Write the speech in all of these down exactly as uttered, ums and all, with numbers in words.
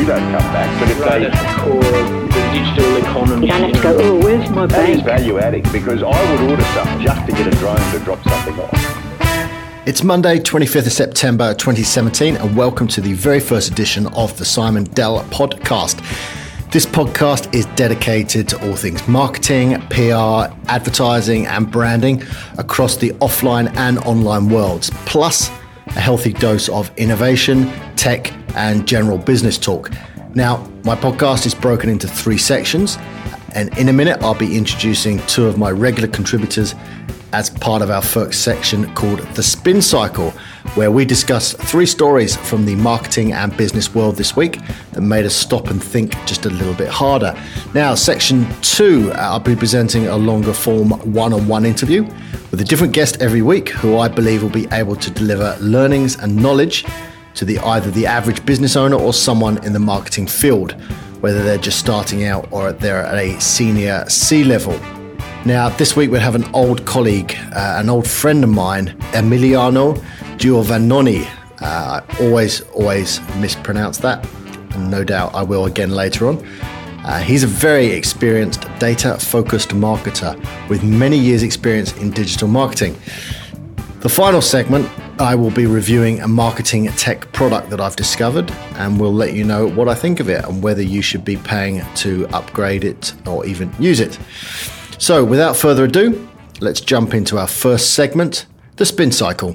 don't come back. But if right they... at the core of the digital economy. You don't have to go, oh, where's my That is bank? value adding, because I would order stuff just to get a drone to drop something off. It's Monday, twenty-fifth of September, twenty seventeen, and welcome to the very first edition of the Simon Dell podcast. This podcast is dedicated to all things marketing, P R, advertising, and branding across the offline and online worlds, plus a healthy dose of innovation, tech, and general business talk. Now, my podcast is broken into three sections, and in a minute, I'll be introducing two of my regular contributors as part of our first section called The Spin Cycle, where we discuss three stories from the marketing and business world this week that made us stop and think just a little bit harder. Now, section two, I'll be presenting a longer form one-on-one interview with a different guest every week who I believe will be able to deliver learnings and knowledge to the either the average business owner or someone in the marketing field, whether they're just starting out or they're at a senior C-level. Now, this week we have an old colleague, uh, an old friend of mine, Emiliano Giovannoni. Uh, I always, always mispronounce that, and no doubt I will again later on. Uh, he's a very experienced data-focused marketer with many years' experience in digital marketing. The final segment, I will be reviewing a marketing tech product that I've discovered, and we'll let you know what I think of it and whether you should be paying to upgrade it or even use it. So, without further ado, let's jump into our first segment, the Spin Cycle.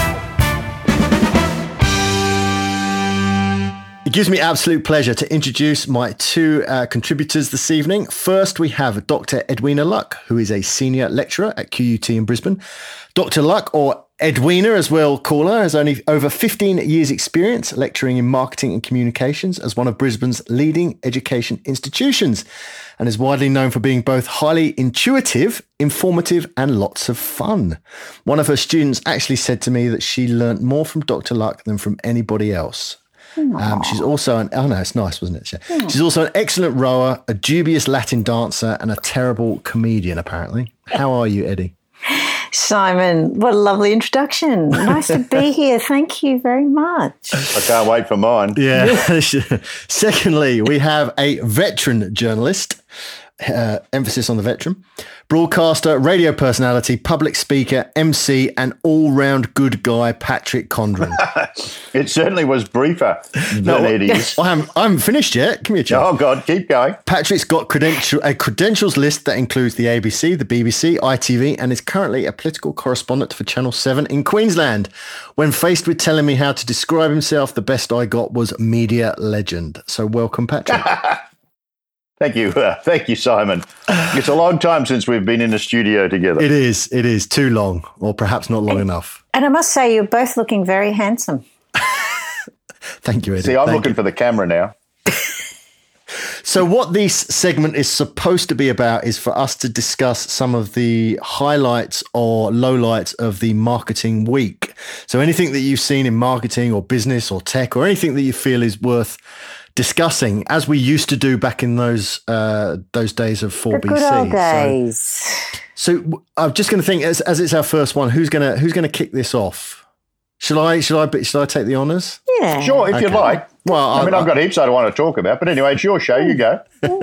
It gives me absolute pleasure to introduce my two uh, contributors this evening. First, we have Doctor Edwina Luck, who is a senior lecturer at Q U T in Brisbane. Doctor Luck, or Edwina as we'll call her, has only over fifteen years experience lecturing in marketing and communications as one of Brisbane's leading education institutions, and is widely known for being both highly intuitive, informative, and lots of fun. One of her students actually said to me that she learnt more from Doctor Luck than from anybody else. Um, she's also an, oh no, it's nice, wasn't it? Yeah. She's also an excellent rower, a dubious Latin dancer, and a terrible comedian, apparently. How are you, Eddie? Simon, what a lovely introduction. Nice to be here. Thank you very much. I can't wait for mine. Yeah. Secondly, we have a veteran journalist, uh, emphasis on the veteran, broadcaster, radio personality, public speaker, M C, and all-round good guy, Patrick Condren. It certainly was briefer than No, Eddie's. I haven't, I haven't finished yet. Give me a chance. Oh, God, keep going. Patrick's got credential, a credentials list that includes the A B C, the B B C, I T V, and is currently a political correspondent for Channel seven in Queensland. When faced with telling me how to describe himself, the best I got was media legend. So welcome, Patrick. Thank you. Uh, thank you, Simon. It's a long time since we've been in a studio together. It is. It is too long, or perhaps not long and, enough. And I must say, you're both looking very handsome. Thank you, Eddie. See, I'm Thank looking you. for the camera now. So what this segment is supposed to be about is for us to discuss some of the highlights or lowlights of the marketing week. So anything that you've seen in marketing or business or tech or anything that you feel is worth discussing, as we used to do back in those uh, those days of four B C. The good old days. So, so I'm just going to think, as, as it's our first one, who's going to who's going to kick this off? Shall I? Shall I? Shall I take the honours? Yeah. Sure, if Okay. you like. Well, I mean, I've got heaps I don't want to talk about, but anyway, it's your show. You go.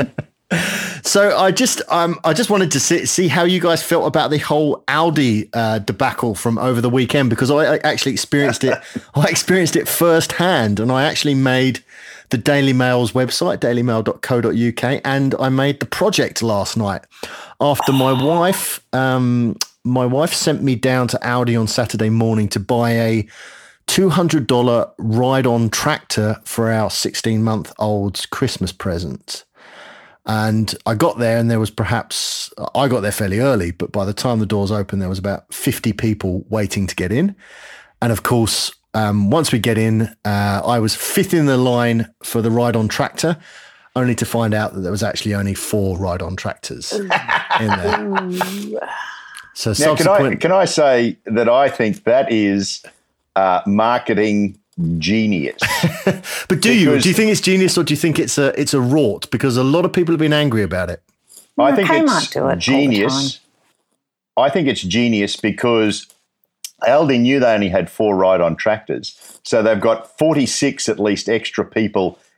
So I just um I just wanted to see, see how you guys felt about the whole Audi uh, debacle from over the weekend, because I, I actually experienced it. I experienced it firsthand, and I actually made the Daily Mail's website, daily mail dot co dot U K, and I made the project last night after my wife um my wife sent me down to Audi on Saturday morning to buy a two hundred dollars ride-on tractor for our sixteen-month-old's Christmas present. And I got there and there was perhaps, I got there fairly early, but by the time the doors opened, there was about fifty people waiting to get in. And of course, um, once we get in, uh, I was fifth in the line for the ride-on tractor, only to find out that there was actually only four ride-on tractors in there. So Now, can I, can I say that I think that is uh, marketing genius. But do you? Because- Do you think it's genius, or do you think it's a it's a rort? Because a lot of people have been angry about it. I No, think Kmart it's do it all the genius. I think it's genius because Aldi knew they only had four ride-on tractors, so they've got forty-six at least extra people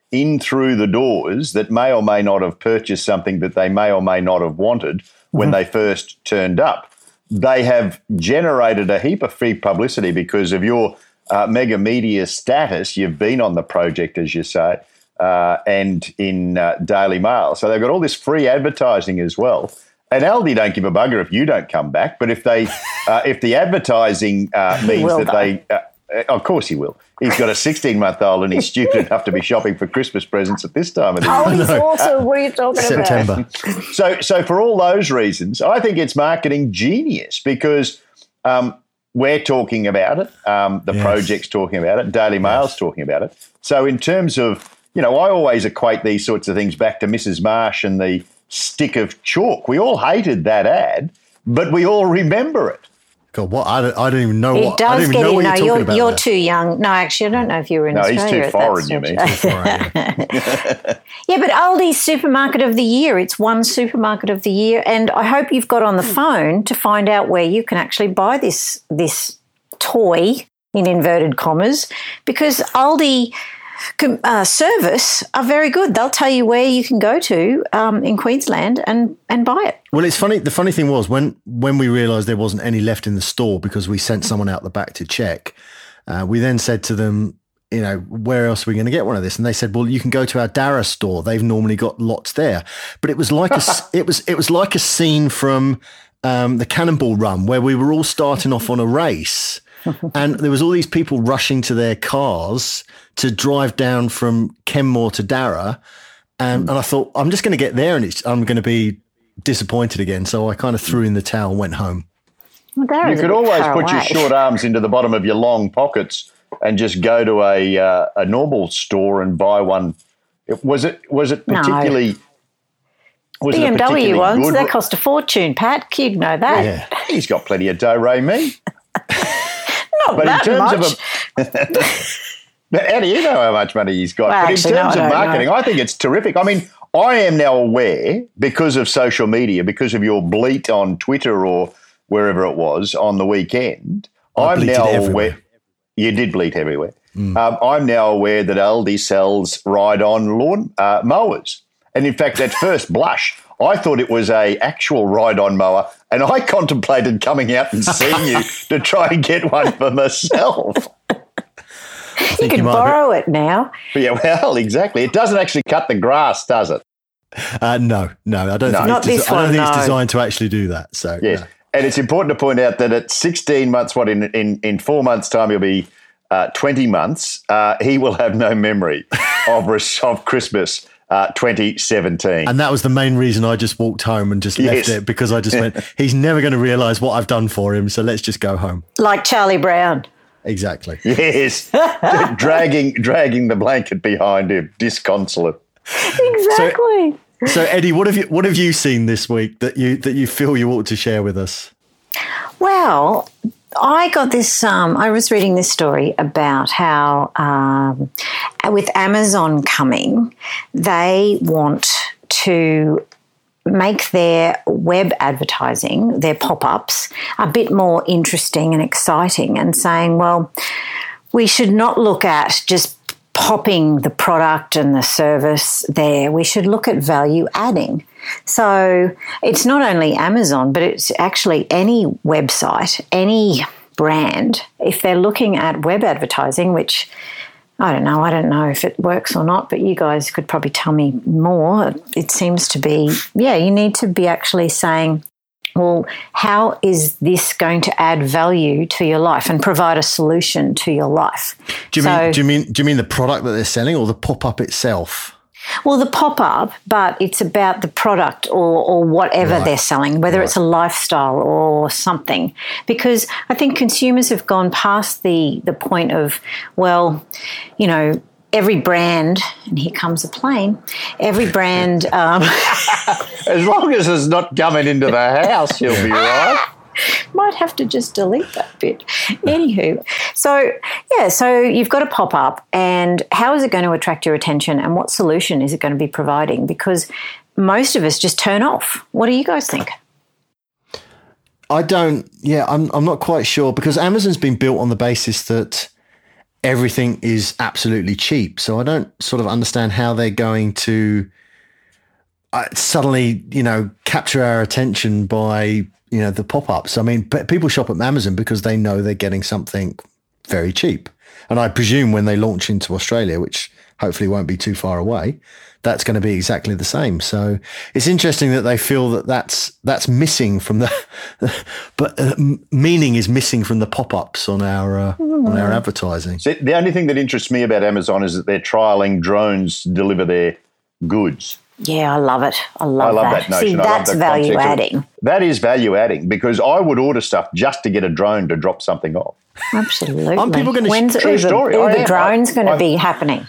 in through the doors that may or may not have purchased something that they may or may not have wanted when mm-hmm. they first turned up. They have generated a heap of free publicity because of your uh, mega media status. You've been on the project, as you say, uh, and in uh, Daily Mail. So they've got all this free advertising as well. And Aldi don't give a bugger if you don't come back, but if they, uh, if the advertising uh, means that though. they, uh, of course he will. He's got a sixteen-month-old and he's stupid enough to be shopping for Christmas presents at this time of the year. Oh, he's also, what are you talking September. about? September. So, so for all those reasons, I think it's marketing genius because um, we're talking about it, um, the yes. project's talking about it, Daily Mail's yes. talking about it. So in terms of, you know, I always equate these sorts of things back to Missus Marsh and the stick of chalk. We all hated that ad, but we all remember it. God, what I don't, I don't even know it what does I don't even get know in. what No, you're, you're, about you're there. too young. No, actually, I don't know if you were in no, Australia. No, he's too foreign, you mean? Too foreign, yeah. Yeah, but Aldi's Supermarket of the Year. It's one Supermarket of the Year, and I hope you've got on the phone to find out where you can actually buy this this toy in inverted commas, because Aldi uh, service are very good. They'll tell you where you can go to um, in Queensland and, and buy it. Well, it's funny. The funny thing was when, when we realised there wasn't any left in the store because we sent someone out the back to check, uh, we then said to them, you know, where else are we going to get one of this? And they said, well, you can go to our Darra store. They've normally got lots there. But it was like a, it was, it was like a scene from um, the Cannonball Run where we were all starting off on a race. And there was all these people rushing to their cars to drive down from Kenmore to Darra. And, and I thought, I'm just going to get there and it's, I'm going to be disappointed again. So I kind of threw in the towel and went home. Well, you could always put your short arms into the bottom of your long pockets and just go to a uh, a normal store and buy one. It, was it was it particularly... No. Was B M W ones, good? They cost a fortune, Pat. You'd know that. Yeah. He's got plenty of do-re-mi. Not but that in terms much. Of a, but Eddie, you know how much money he's got. Well, but actually, in terms no, of I don't marketing, know. I think it's terrific. I mean, I am now aware, because of social media, because of your bleat on Twitter or wherever it was on the weekend, I I'm bleated now everywhere. aware. You did bleat everywhere. Mm. Um, I'm now aware that Aldi sells ride-on lawn uh, mowers. And in fact, at first blush, I thought it was a actual ride-on mower, and I contemplated coming out and seeing you to try and get one for myself. You can you borrow it now. But yeah, well, exactly. It doesn't actually cut the grass, does it? Uh, no, no, I don't No. think, Not it's, this desi- I don't one, think it's no. designed to actually do that. So Yes. no. And it's important to point out that at sixteen months, what, in in, in four months' time, he'll be uh, twenty months, uh, he will have no memory of, res- of Christmas uh, twenty seventeen. And that was the main reason I just walked home and just left Yes. it, because I just went, he's never going to realise what I've done for him, so let's just go home. Like Charlie Brown. Exactly. Yes, dragging dragging the blanket behind him, disconsolate. Exactly. So Eddie, what have you what have you seen this week that you that you feel you ought to share with us? Well, I got this, um, I was reading this story about how um, with Amazon coming, they want to make their web advertising, their pop-ups, a bit more interesting and exciting, and saying, well, we should not look at just popping the product and the service there. We should look at value adding. So it's not only Amazon, but it's actually any website, any brand. If they're looking at web advertising, which I don't know, I don't know if it works or not, but you guys could probably tell me more. It seems to be, yeah, you need to be actually saying, well, how is this going to add value to your life and provide a solution to your life? Do you So- mean do you mean do you mean the product that they're selling or the pop-up itself? Well, the pop-up, but it's about the product or, or whatever Right. they're selling, whether Right. it's a lifestyle or something. Because I think consumers have gone past the, the point of, well, you know, every brand, and here comes a plane, every brand... Um, As long as it's not coming into the house, you'll be right. might have to just delete that bit. Anywho, so yeah, so you've got a pop-up, and how is it going to attract your attention, and what solution is it going to be providing? Because most of us just turn off. What do you guys think? I don't. Yeah, I'm. I'm not quite sure, because Amazon's been built on the basis that everything is absolutely cheap. So I don't sort of understand how they're going to uh, suddenly, you know, capture our attention by, you know, the pop-ups. I mean, p- people shop at Amazon because they know they're getting something very cheap. And I presume when they launch into Australia, which hopefully won't be too far away, that's going to be exactly the same. So it's interesting that they feel that that's that's missing from the, but uh, meaning is missing from the pop-ups on our uh, on our advertising. So the only thing that interests me about Amazon is that they're trialling drones to deliver their goods. Yeah, I love it. I love, I love that. that notion. See, I love that's the value concept of- adding. That is value adding because I would order stuff just to get a drone to drop something off. Absolutely. Aren't people gonna- When's True Uber, story. I Uber am. drones going to I- be happening?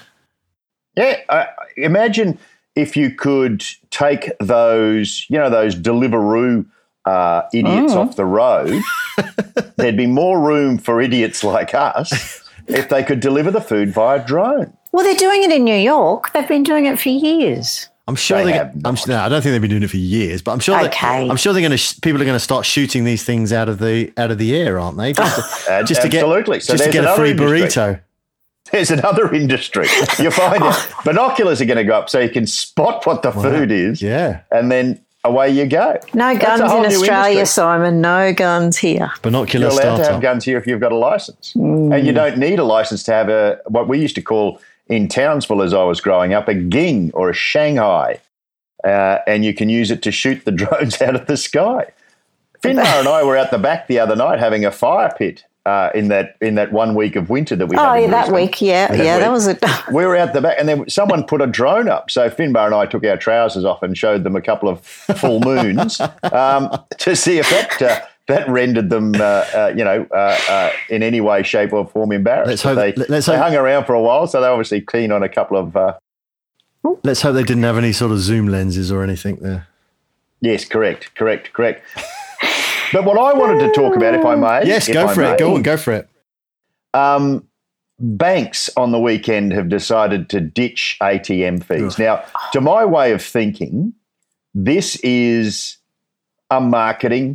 Yeah, uh, imagine if you could take those, you know, those Deliveroo uh, idiots Mm. off the road. There'd be more room for idiots like us if they could deliver the food via drone. Well, they're doing it in New York. They've been doing it for years. I'm sure They they. have I'm, not. no, I don't think they've been doing it for years, but I'm sure. Okay. They, I'm sure they're going to. Sh- people are going to start shooting these things out of the out of the air, aren't they? Just to, Ad- just to get absolutely. So just to there's get a free another industry. burrito. There's another industry. You find out binoculars are going to go up so you can spot what the food is. Yeah. And then away you go. No That's a guns whole in new Australia, industry. Simon. No guns here. Binocular You're allowed to have startup. guns here if you've got a license. Mm. And you don't need a license to have a what we used to call in Townsville as I was growing up, a ging or a Shanghai. Uh, and you can use it to shoot the drones out of the sky. Finbar and I were out the back the other night having a fire pit uh, in that in that one week of winter that we Oh, had. in yeah, that Brisbane. week. Yeah, That yeah, that week. was it. We were out the back, and then someone put a drone up. So Finbar and I took our trousers off and showed them a couple of full moons um, to see if that uh, that rendered them, uh, uh, you know, uh, uh, in any way, shape, or form embarrassed. Let's But hope- they let's they hope- hung around for a while, so they're obviously keen on a couple of. Uh, Let's hope they didn't have any sort of zoom lenses or anything there. yes, correct, correct, correct. But what I wanted to talk about, if I may, Yes, if go I for may, it. Go on, go for it. Um, banks on the weekend have decided to ditch A T M fees. Ugh. Now, to my way of thinking, this is a marketing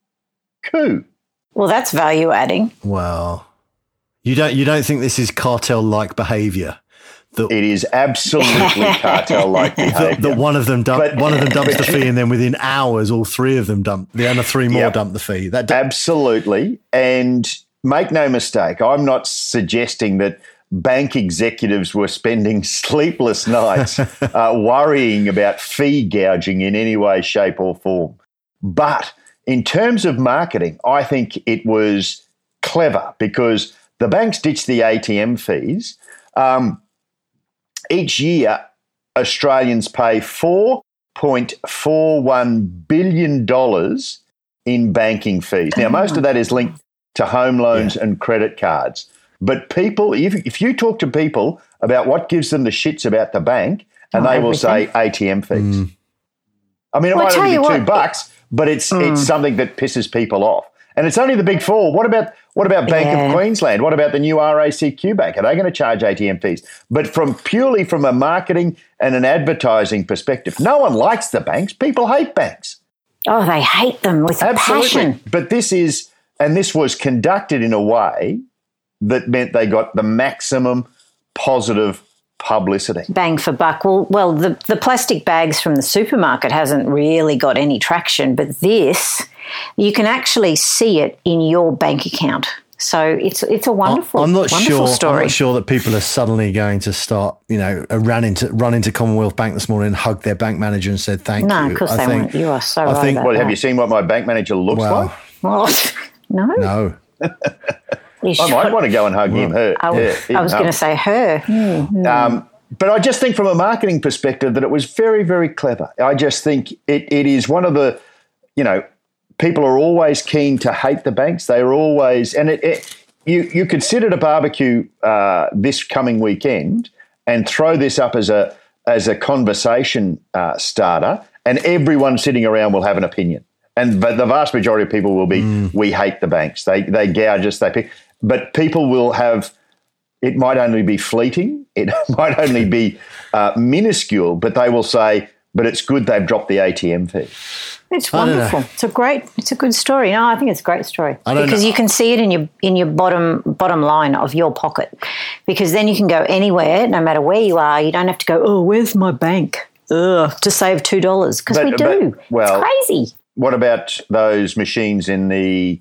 coup. Well, that's value adding. Well, you don't you don't think this is cartel-like behaviour? That, It is absolutely cartel-like that, behaviour. that one of them dump, But- one of them dumps the fee, and then within hours, all three of them dump. The other three more Yep. dump the fee. That d- Absolutely. And make no mistake, I'm not suggesting that bank executives were spending sleepless nights uh, worrying about fee gouging in any way, shape, or form. But in terms of marketing, I think it was clever because the banks ditched the A T M fees. Um, each year, Australians pay four point four one billion dollars in banking fees. Now, most of that is linked to home loans and credit cards. But people, if, if you talk to people about what gives them the shits about the bank, and Oh, they will say everything. A T M fees. I mean, it Well, I might tell only you be two what- bucks, but it's it's something that pisses people off. And it's only the big four. What about what about Bank Yeah. of Queensland? What about the new R A C Q Bank? Are they going to charge A T M fees? But from purely from a marketing and an advertising perspective, no one likes the banks. People hate banks. Oh, they hate them with a Absolutely. passion. But this is, and this was conducted in a way that meant they got the maximum positive publicity. Bang for buck. Well, well, the, the plastic bags from the supermarket hasn't really got any traction, but this, you can actually see it in your bank account. So it's it's a wonderful, I'm not wonderful sure. story. I'm not sure that people are suddenly going to start. You know, uh, ran into run into Commonwealth Bank this morning and hugged their bank manager and said thank No, you. of course I they think, won't. You are so I right think- about Well, have that. you seen what my bank manager looks Well, like? Oh, no, no. You I should- might want to go and hug him. Her. I, yeah, I was him, going um, to say her. Hmm. Um, but I just think from a marketing perspective that it was very, very clever. I just think it, it is one of the, you know, people are always keen to hate the banks. They are always, and it, it you you could sit at a barbecue uh, this coming weekend and throw this up as a as a conversation uh, starter, and everyone sitting around will have an opinion. And but the vast majority of people will be, Mm. we hate the banks. They they gouge us. They pick, but people will have. It might only be fleeting. It might only be uh, minuscule, but they will say, but it's good they've dropped the A T M fee. It's I don't wonderful. know. It's a great. It's a good story. No, I think it's a great story I don't because know. you can see it in your in your bottom bottom line of your pocket, because then you can go anywhere, no matter where you are. You don't have to go, oh, where's my bank? Ugh, to save two dollars, because But- we do. but, well, it's crazy. What about those machines in the,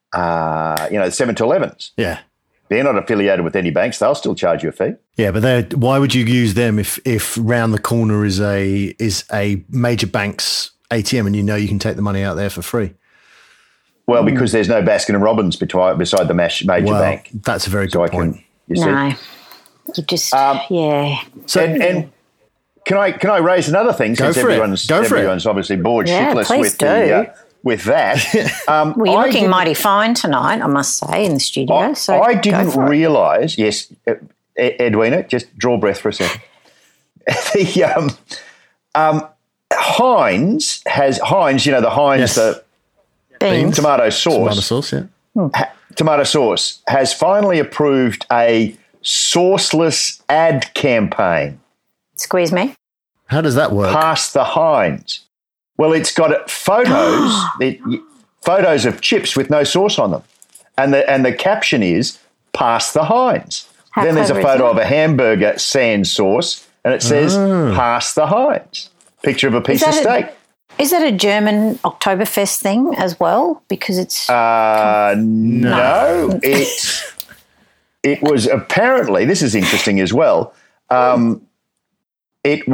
uh, you know, seven to elevens? Yeah. They're not affiliated with any banks. They'll still charge you a fee. Yeah, but they're- why would you use them if if round the corner is a is a major bank's A T M and you know you can take the money out there for free? Well, because there's no Baskin and Robbins betwi- beside the mash- major Well, bank. that's a very So good I can, point. you see. No, you just Um, yeah. So And, and can I can I raise another thing? Go Since for it. everyone's Go for it. everyone's obviously bored Yeah, shitless please with do. the uh, with that. Um, Well, you're I looking didn't- mighty fine tonight, I must say, in the studio. I, so I go didn't for it. realise. Yes, uh, Ed- Edwina, just draw breath for a second. the um, um, Heinz has Heinz. You know the Heinz Yes. the Beans. tomato sauce. tomato sauce, yeah. ha- tomato sauce has finally approved a sauceless ad campaign. Squeeze me. How does that work? Past the Heinz. Well, it's got photos, it, photos of chips with no sauce on them, and the and the caption is "Past the Heinz." How then there's a clever is photo that? of a hamburger sans sauce, and it says "Past the Heinz." Picture of a piece of that a- steak. Is that a German Oktoberfest thing as well? Because it's Uh, no, it it was apparently. This is interesting as well. Um, it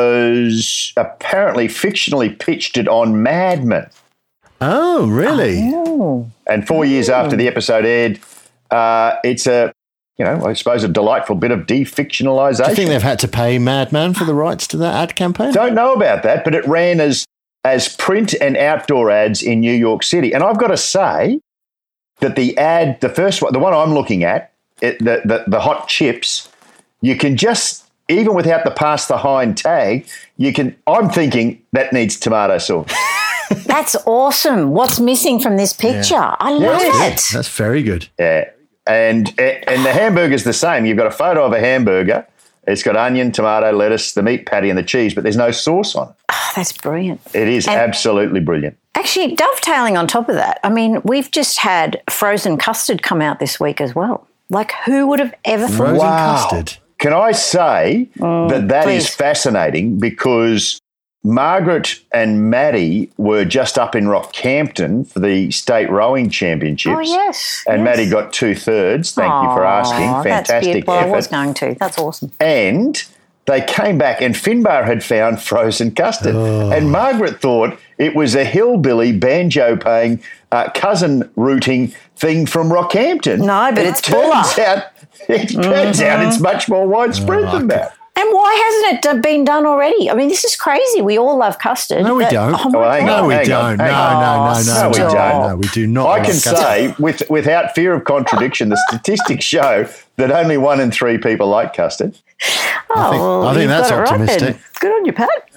was apparently fictionally pitched it on Mad Men, Oh, really? oh, and four years after the episode aired, uh, it's a you know I suppose a delightful bit of Do you defictionalisation. think they've had to pay Madman for the rights to that ad campaign? Don't know about that, but it ran as as print and outdoor ads in New York City. And I've got to say that the ad, the first one, the one I'm looking at, it, the, the the hot chips, you can just, even without the past the hind tag, you can. I'm thinking that needs tomato sauce. that's awesome. What's missing from this picture? I love Yeah. it. That's very good. Yeah, and and the hamburger's the same. You've got a photo of a hamburger. It's got onion, tomato, lettuce, the meat patty, and the cheese, but there's no sauce on it. Oh, that's brilliant. It is And- absolutely brilliant. Actually, dovetailing on top of that, I mean, we've just had frozen custard come out this week as well. Like, who would have ever thought? Frozen Wow. custard. Can I say that that is please. fascinating, because Margaret and Maddie were just up in Rockhampton for the state rowing championships. Oh, yes. And yes. Maddie got two thirds. Thank you for Aw, asking. That's Fantastic beautiful. I was effort. going to. That's awesome. And they came back, and Finbar had found frozen custard. Oh. And Margaret thought it was a hillbilly banjo playing, uh, cousin rooting thing from Rockhampton. No, but It it's turns Bulla. out, it turns out it's much more widespread Oh, than that. And why hasn't it d- been done already? I mean, this is crazy. We all love custard. No, we but- don't. Oh, my Well, hang God. No, we hang don't. on, No, hang no, on. no, no, No, we no, don't. no, we do not. I love can custard. say, with, without fear of contradiction, the statistics show that only one in three people like custard. Oh, I think- well, I think you've that's got it right optimistic. then. Good on you,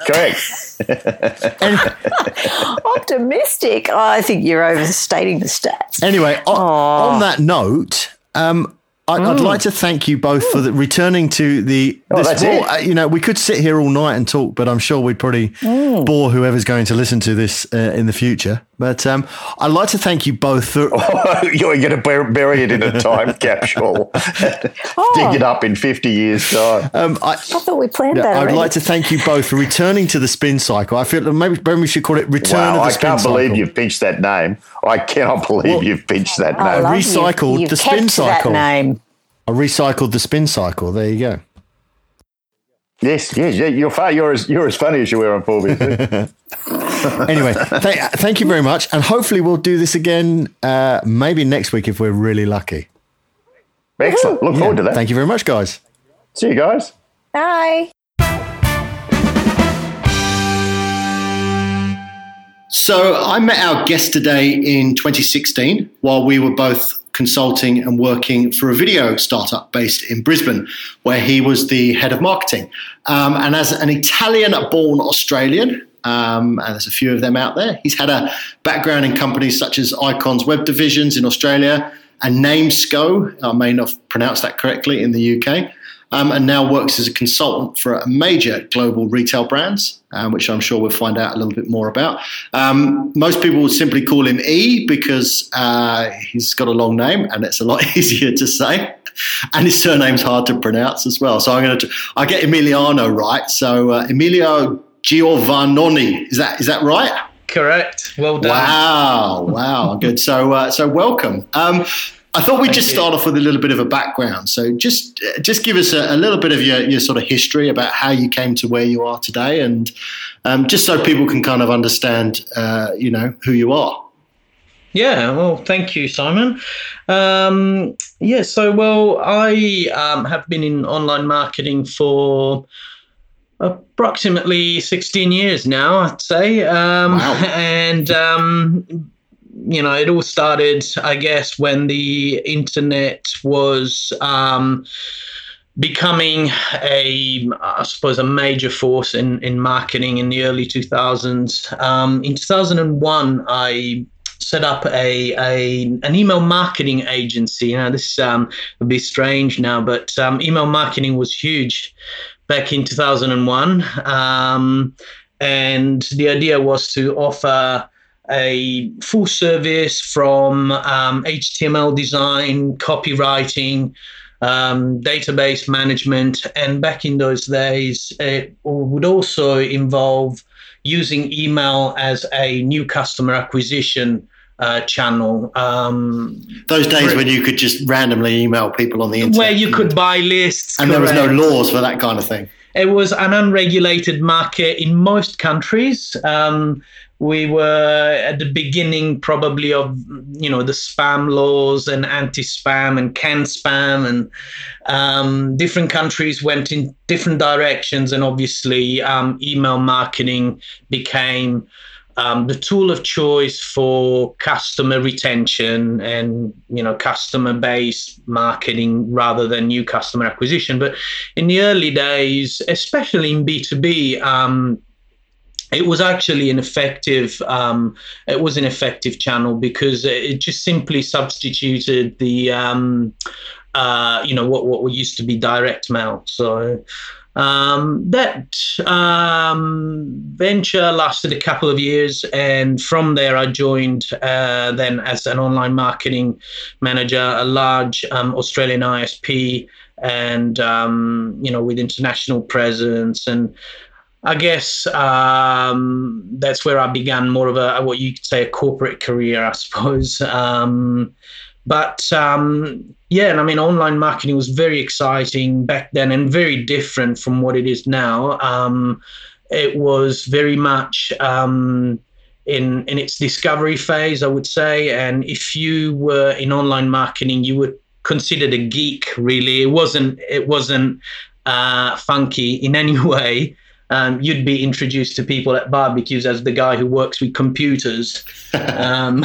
Pat. Correct. Optimistic. Oh, I think you're overstating the stats. Anyway, on, on that note, um, I, I'd like to thank you both for the, returning to the. Oh, this that's more- it. uh, you know, we could sit here all night and talk, but I'm sure we'd probably bore whoever's going to listen to this uh, in the future. But um, I'd like to thank you both for. You're going to bur- bury it in a time capsule. Dig it up in fifty years' time. Um, I, I thought we planned Yeah, that I'd already. like to thank you both for returning to the spin cycle. I feel that maybe, maybe we should call it Return Wow, of the I Spin can't Cycle. believe you've pinched that name. I cannot believe Well, you've pinched that I name. love recycled you. You've the spin kept cycle. That name. I recycled the spin cycle. There you go. Yes, yes, yeah, you're far. You're as you're as funny as you were on four B T. Anyway, th- thank you very much. And hopefully we'll do this again uh, maybe next week if we're really lucky. Excellent. Look forward to that. Thank you very much, guys. See you guys. Bye. So I met our guest today in twenty sixteen while we were both consulting and working for a video startup based in Brisbane, where he was the head of marketing. Um, and as an Italian-born Australian, um, and there's a few of them out there, he's had a background in companies such as Icon's Web Divisions in Australia and Namesco, I may not have pronounced that correctly, in the U K. um, and now works as a consultant for a major global retail brands, um, which I'm sure we'll find out a little bit more about. Um, most people would simply call him E because uh, he's got a long name and it's a lot easier to say. And his surname's hard to pronounce as well. So I'm going to, I get Emiliano right. So uh, Emilio Giovannoni, is that is that right? Correct. Well done. Wow, wow, good. So, uh, so welcome. Um, I thought we'd Thank just you. start off with a little bit of a background. So, just just give us a, a little bit of your, your sort of history about how you came to where you are today, and um, just so people can kind of understand, uh, you know, who you are. Yeah, well, thank you, Simon. Um, yeah, so, well, I um, have been in online marketing for approximately sixteen years now, I'd say. Um, Wow. And, um, you know, it all started, I guess, when the internet was um, becoming a, I suppose, a major force in, in marketing in the early two thousands. Um, in two thousand one, I set up a, a an email marketing agency. Now, this um, would be strange now, but um, email marketing was huge back in two thousand one. Um, and the idea was to offer a full service from um, H T M L design, copywriting, um, database management. And back in those days, it would also involve using email as a new customer acquisition uh, channel. Um, Those days when you could just randomly email people on the internet. where you could buy lists. And there was no correct. laws for that kind of thing. It was an unregulated market in most countries. Um, we were at the beginning probably of, you know, the spam laws and anti-spam and can spam, and um, different countries went in different directions. And obviously um, email marketing became um, the tool of choice for customer retention and, you know, customer-based marketing rather than new customer acquisition. But in the early days, especially in B two B, um, it was actually an effective, um, it was an effective channel because it just simply substituted the, um, uh, you know, what, what used to be direct mail. So um, that um, venture lasted a couple of years. And from there, I joined uh, then as an online marketing manager, a large um, Australian I S P, and, um, you know, with international presence. And I guess um, that's where I began more of a, what you could say, a corporate career, I suppose. Um, but um, yeah, and I mean, online marketing was very exciting back then and very different from what it is now. Um, it was very much um, in in its discovery phase, I would say. And if you were in online marketing, you were considered a geek. Really, it wasn't it wasn't uh, funky in any way. Um, you'd be introduced to people at barbecues as the guy who works with computers, um,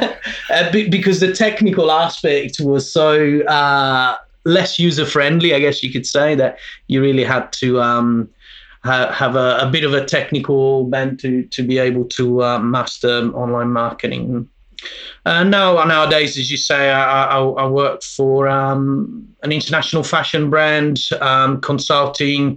because the technical aspect was so uh, less user-friendly, I guess you could say, that you really had to um, ha- have a, a bit of a technical bent to to be able to uh, master online marketing. Uh, now, nowadays, as you say, I, I, I work for um, an international fashion brand, um, consulting.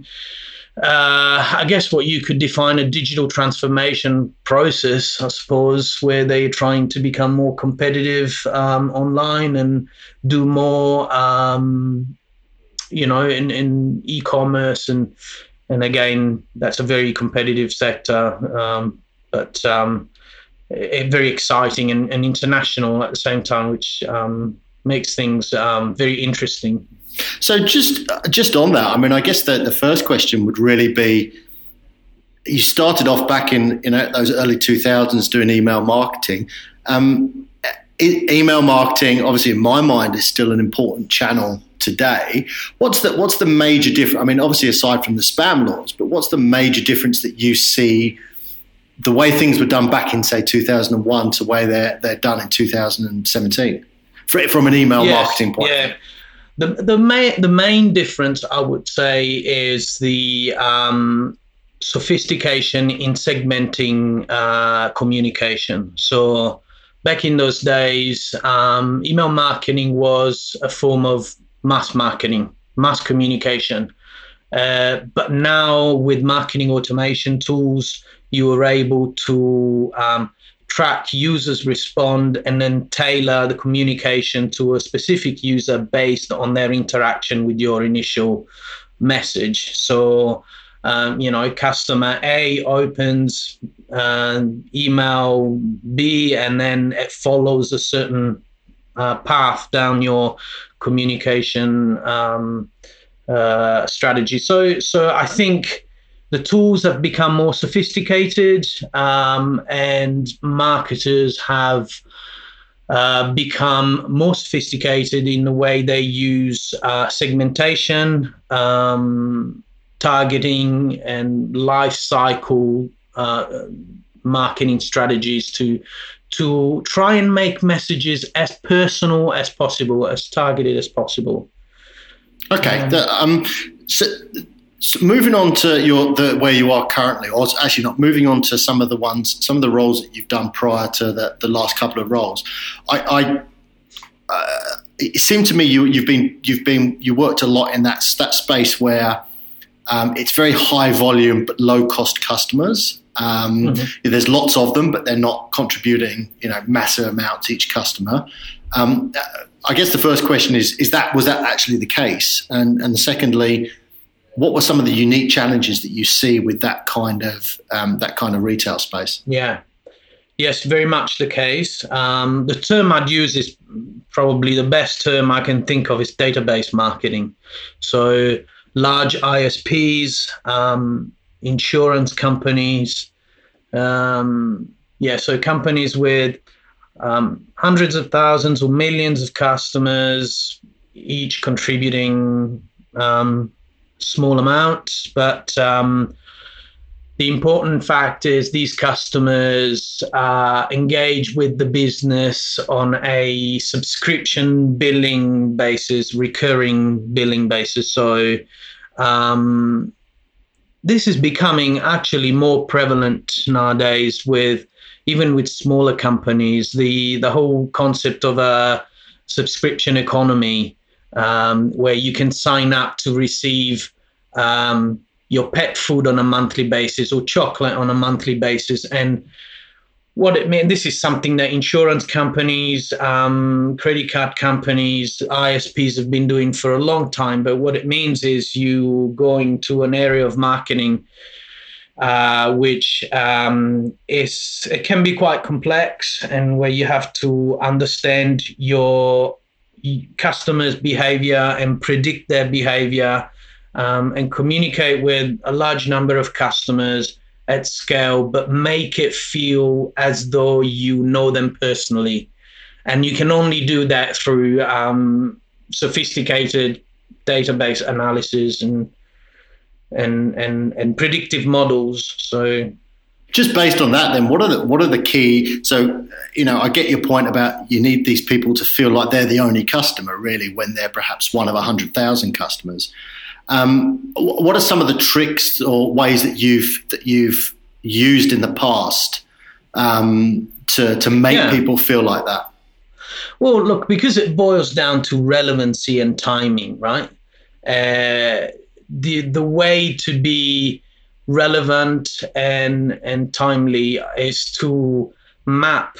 Uh, I guess what you could define a digital transformation process, I suppose, where they're trying to become more competitive um, online and do more, um, you know, in, in e-commerce. And, and again, that's a very competitive sector, um, but um, it, very exciting and, and international at the same time, which um, makes things um, very interesting. So just just on that, I mean, I guess the, the first question would really be, you started off back in, in those early two thousands doing email marketing. Um, e- email marketing, obviously, in my mind, is still an important channel today. What's the, what's the major difference? I mean, obviously, aside from the spam laws, but what's the major difference that you see the way things were done back in, say, two thousand one to the way they're, they're done in two thousand seventeen from an email yes, marketing point yeah. of view? The the main the main difference, I would say, is the um, sophistication in segmenting uh, communication. So back in those days, um, email marketing was a form of mass marketing, mass communication. Uh, but now with marketing automation tools, you are able to um, track users respond and then tailor the communication to a specific user based on their interaction with your initial message. So, um, you know, customer A opens uh, email B, and then it follows a certain uh, path down your communication um, uh, strategy. So, so I think the tools have become more sophisticated, um, and marketers have uh, become more sophisticated in the way they use uh, segmentation, um, targeting, and life cycle uh, marketing strategies to to try and make messages as personal as possible, as targeted as possible. Okay. Um, The, um, so, so moving on to your the where you are currently, or actually not moving on to some of the ones, some of the roles that you've done prior to the, the last couple of roles. I, I uh, it seemed to me you you've been you've been you worked a lot in that that space where um, it's very high volume but low cost customers. Um, mm-hmm. There's lots of them, but they're not contributing, you know, massive amounts each customer. Um, I guess the first question is: Is that was that actually the case? And and secondly, what were some of the unique challenges that you see with that kind of um, that kind of retail space? Yeah, yes, very much the case. Um, the term I'd use is probably the best term I can think of is database marketing. So large I S Ps, um, insurance companies, um, yeah, so companies with um, hundreds of thousands or millions of customers, each contributing um, small amounts, but um, the important fact is these customers uh, engage with the business on a subscription billing basis, recurring billing basis. So um, this is becoming actually more prevalent nowadays with even with smaller companies. The the whole concept of a subscription economy, um, where you can sign up to receive um, your pet food on a monthly basis or chocolate on a monthly basis. And what it means, this is something that insurance companies, um, credit card companies, I S Ps have been doing for a long time. But what it means is you going to an area of marketing uh, which um, is it can be quite complex, and where you have to understand your customers' behavior and predict their behavior, um, and communicate with a large number of customers at scale, but make it feel as though you know them personally. And you can only do that through um, sophisticated database analysis and and and and predictive models. So just based on that, then what are the what are the key? So, you know, I get your point about you need these people to feel like they're the only customer, really, when they're perhaps one of a hundred thousand customers. Um, what are some of the tricks or ways that you've that you've used in the past um, to to make yeah. people feel like that? Well, look, because it boils down to relevancy and timing, right? Uh, the the way to be relevant and and timely is to map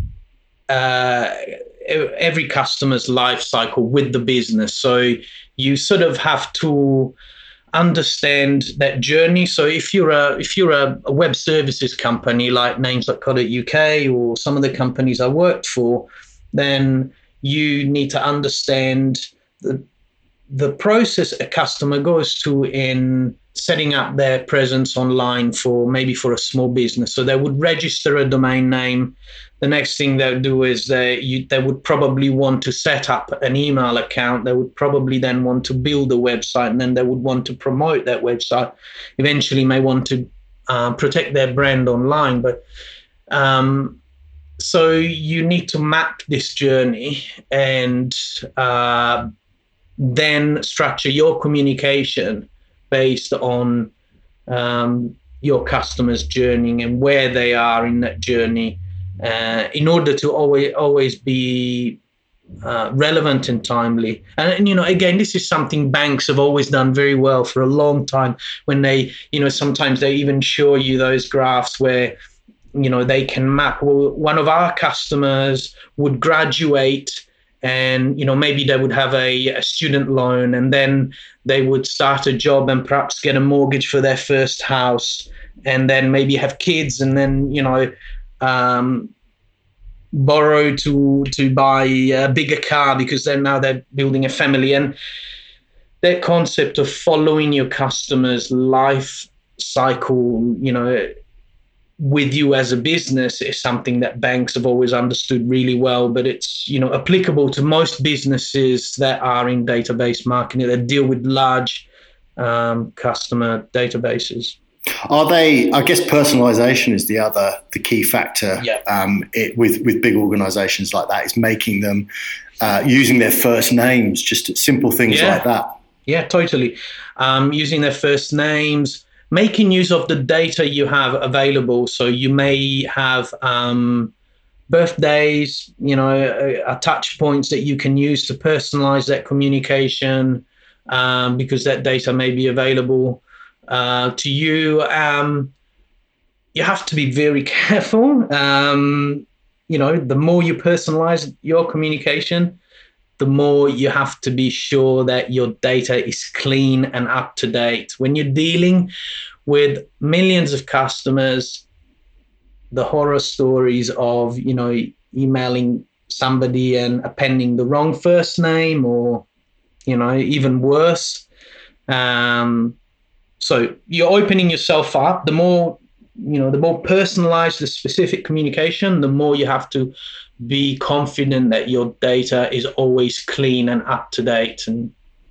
uh, every customer's life cycle with the business. So you sort of have to understand that journey. So if you're a if you're a, a web services company like names dot co dot U K or some of the companies I worked for, then you need to understand the the process a customer goes to in setting up their presence online for maybe for a small business. So they would register a domain name. The next thing they would do is they you, they would probably want to set up an email account. They would probably then want to build a website, and then they would want to promote that website. Eventually may want to uh, protect their brand online. But um, so you need to map this journey and uh, then structure your communication based on um, your customer's journey and where they are in that journey, uh, in order to always always be uh, relevant and timely. And, and, you know, again, this is something banks have always done very well for a long time when they, you know, sometimes they even show you those graphs where, you know, they can map, well, one of our customers would graduate and, you know, maybe they would have a, a student loan and then they would start a job and perhaps get a mortgage for their first house and then maybe have kids and then, you know, um, borrow to to buy a bigger car because then now they're building a family. And that concept of following your customer's life cycle, you know, with you as a business is something that banks have always understood really well, but it's, you know, applicable to most businesses that are in database marketing that deal with large um, customer databases. Are they, I guess personalization is the other, the key factor yeah. um, it, with, with big organizations like that, is making them uh, using their first names, just simple things yeah. like that. Yeah, totally. Um, using their first names, making use of the data you have available. So you may have um, birthdays, you know, uh, touch points that you can use to personalize that communication um, because that data may be available uh, to you. Um, you have to be very careful. Um, you know, the more you personalize your communication, the more you have to be sure that your data is clean and up to date. When you're dealing with millions of customers, the horror stories of, you know, emailing somebody and appending the wrong first name or, you know, even worse. Um, so you're opening yourself up. The more, you know, the more personalized the specific communication, the more you have to be confident that your data is always clean and up to date. And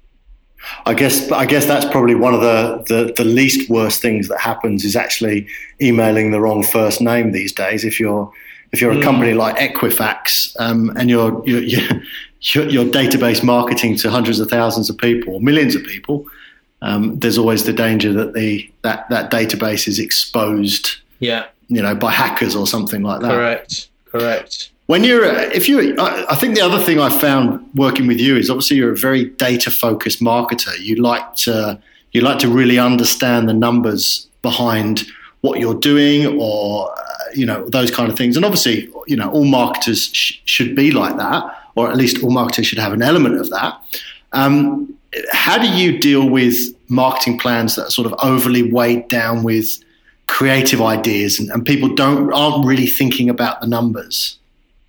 I guess I guess that's probably one of the, the, the least worst things that happens is actually emailing the wrong first name these days. If you're if you're a mm. company like Equifax um, and you're you're, you're you're database marketing to hundreds of thousands of people, millions of people, um, there's always the danger that the that that database is exposed. Yeah, you know, by hackers or something like that. Correct. Correct. When you're, if you, I think the other thing I found working with you is obviously you're a very data-focused marketer. You like to, you like to really understand the numbers behind what you're doing, or uh, you know, those kind of things. And obviously, you know, all marketers sh- should be like that, or at least all marketers should have an element of that. Um, how do you deal with marketing plans that are sort of overly weighed down with creative ideas, and, and people don't aren't really thinking about the numbers?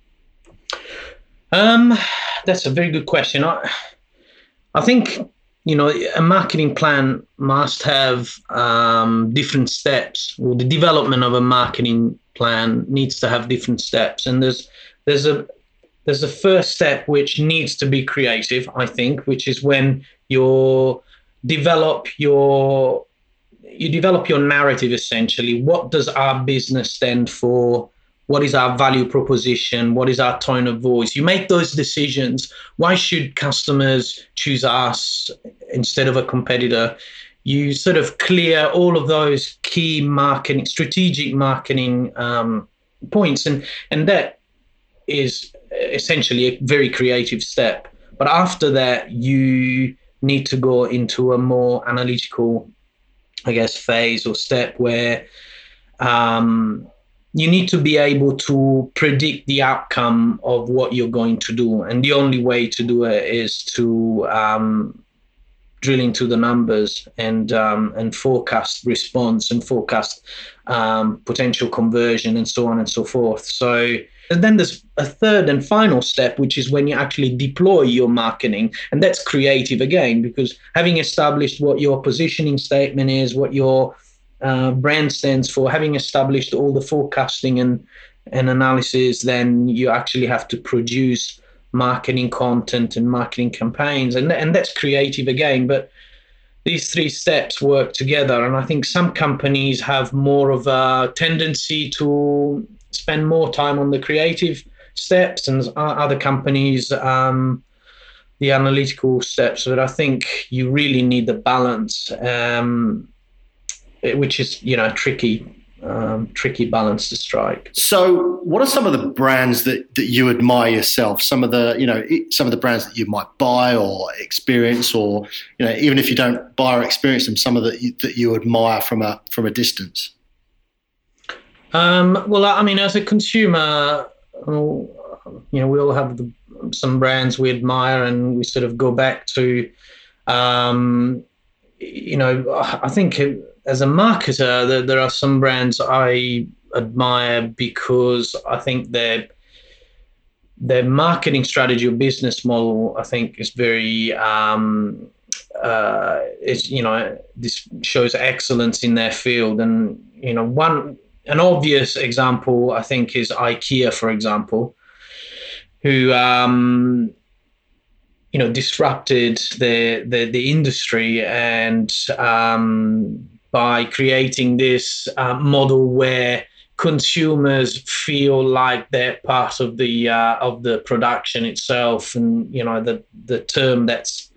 Um, that's a very good question. I, I think, you know, a marketing plan must have um, different steps. Well, the development of a marketing plan needs to have different steps, and there's there's a there's a first step which needs to be creative, I think, which is when you develop your you develop your narrative. Essentially, what does our business stand for? What is our value proposition? What is our tone of voice? You make those decisions. Why should customers choose us instead of a competitor? You sort of clear all of those key marketing, strategic marketing um, points. And, and that is essentially a very creative step. But after that, you need to go into a more analytical, I guess, phase or step where um, you need to be able to predict the outcome of what you're going to do. And the only way to do it is to um, drill into the numbers and um, and forecast response and forecast um, potential conversion and so on and so forth. So and then there's a third and final step, which is when you actually deploy your marketing. And that's creative again, because having established what your positioning statement is, what your Uh, brand stands for, having established all the forecasting and, and analysis, then you actually have to produce marketing content and marketing campaigns. And, and that's creative again. But these three steps work together. And I think some companies have more of a tendency to spend more time on the creative steps, and other companies, um, the analytical steps. But I think you really need the balance. Um, which is, you know, tricky um, tricky balance to strike. So, what are some of the brands that, that you admire yourself? Some of the, you know, some of the brands that you might buy or experience, or, you know, even if you don't buy or experience them, some of the that you admire from a from a distance. Um, well, I mean, as a consumer, you know, we all have the, some brands we admire, and we sort of go back to, um, you know, I think as a marketer, there, there are some brands I admire because I think their their marketing strategy or business model, I think, is very, um, uh, is you know, this shows excellence in their field, and you know, one. An obvious example, I think, is IKEA, for example, who, um, you know, disrupted the the, the industry, and um, by creating this uh, model where consumers feel like they're part of the uh, of the production itself, and you know, the the term that's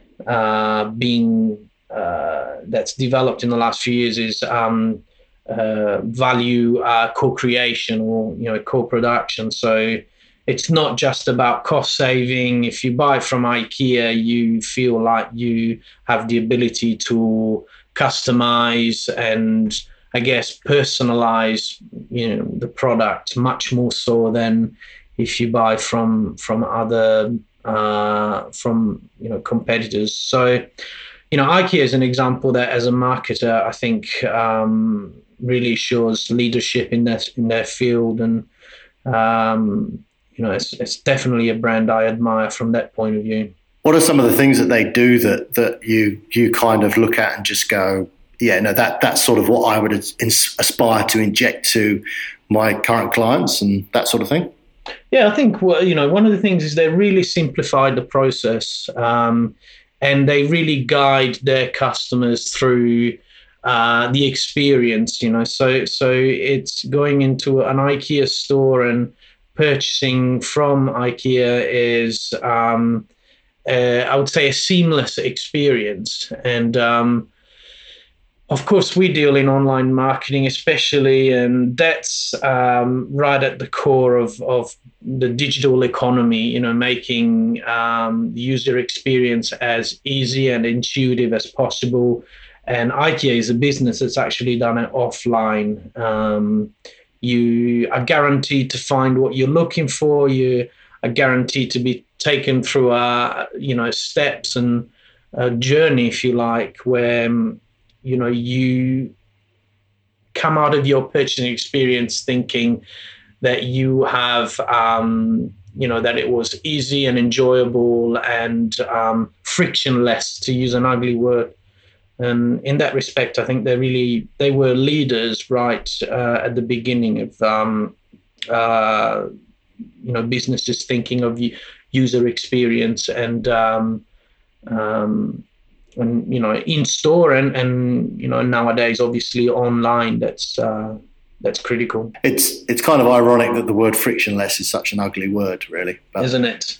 uh, being uh, that's developed in the last few years is. Um, Uh, value uh, co-creation, or you know, co-production. So it's not just about cost saving. If you buy from IKEA, you feel like you have the ability to customize and, I guess, personalize, you know, the product much more so than if you buy from from other uh, from you know, competitors. So you know, IKEA is an example that, as a marketer, I think. Um, really shows leadership in their in their field, and um, you know, it's it's definitely a brand I admire from that point of view. What are some of the things that they do that that you you kind of look at and just go, yeah, no, that that's sort of what I would ins- aspire to inject to my current clients and that sort of thing? Yeah, I think well, you know, one of the things is they really simplified the process, um, and they really guide their customers through. Uh, the experience, you know, so so it's going into an IKEA store and purchasing from IKEA is, um, uh, I would say, a seamless experience. And um, of course, we deal in online marketing, especially, and that's um, right at the core of of the digital economy. You know, making um, the user experience as easy and intuitive as possible. And IKEA is a business that's actually done it offline. Um, you are guaranteed to find what you're looking for. You are guaranteed to be taken through, a, you know, steps and a journey, if you like, where, you know, you come out of your purchasing experience thinking that you have, um, you know, that it was easy and enjoyable and um, frictionless, to use an ugly word. And in that respect, I think they really they were leaders right uh, at the beginning of um, uh, you know, businesses thinking of user experience and um, um, and you know, in store and and you know, nowadays obviously online. That's uh, that's critical. It's it's kind of ironic that the word frictionless is such an ugly word, really, but, isn't it?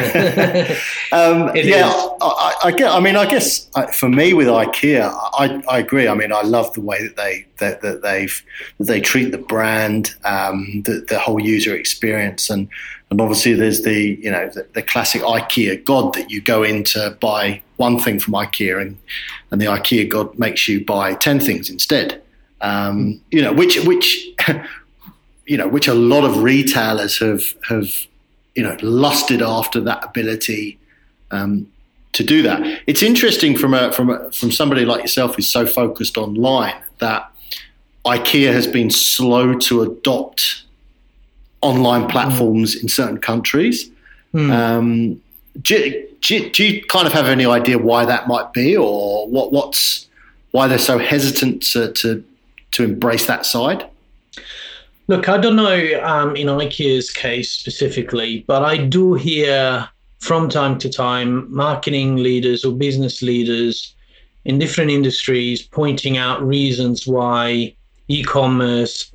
um, it yeah, is. I, I get. I mean, I guess for me with IKEA, I, I agree. I mean, I love the way that they that, that they've that they treat the brand, um, the, the whole user experience, and and obviously there's the you know the, the classic IKEA God that you go in to buy one thing from IKEA, and and the IKEA God makes you buy ten things instead. Um, you know, which, which, you know, which a lot of retailers have, have, you know, lusted after that ability, um, to do that. It's interesting from a, from a, from somebody like yourself who's so focused online that IKEA has been slow to adopt online platforms mm. in certain countries. Mm. Um, do, do, do you kind of have any idea why that might be, or what, what's, why they're so hesitant to, to, to embrace that side? Look, I don't know um, in IKEA's case specifically, but I do hear from time to time marketing leaders or business leaders in different industries pointing out reasons why e-commerce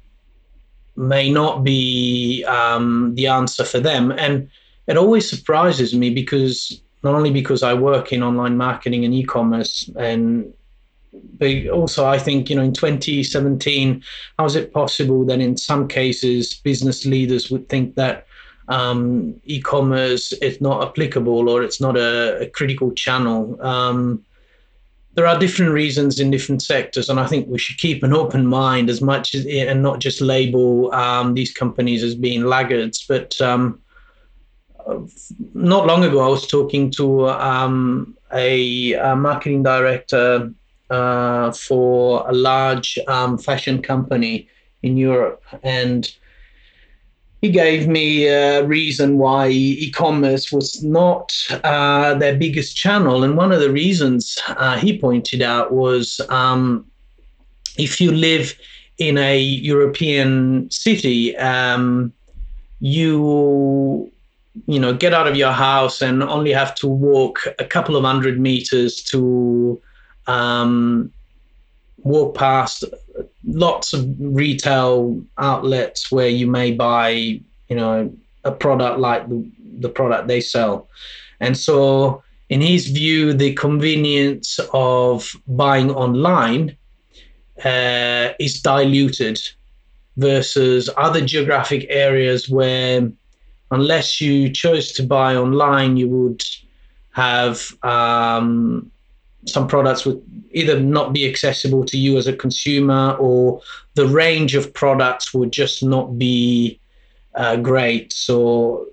may not be um, the answer for them. And it always surprises me, because not only because I work in online marketing and e-commerce, and but also I think, you know, in twenty seventeen, how is it possible that in some cases business leaders would think that um, e-commerce is not applicable or it's not a, a critical channel? Um, there are different reasons in different sectors, and I think we should keep an open mind as much as, and not just label um, these companies as being laggards. But um, not long ago, I was talking to um, a, a marketing director uh, for a large um, fashion company in Europe, and he gave me a reason why e-commerce was not uh, their biggest channel. And one of the reasons uh, he pointed out was um, if you live in a European city, um, you, you know, get out of your house and only have to walk a couple of hundred meters to um, walk past lots of retail outlets where you may buy, you know, a product like the, the product they sell. And so in his view, the convenience of buying online uh, is diluted versus other geographic areas where unless you chose to buy online, you would have um, some products would either not be accessible to you as a consumer, or the range of products would just not be uh, great. So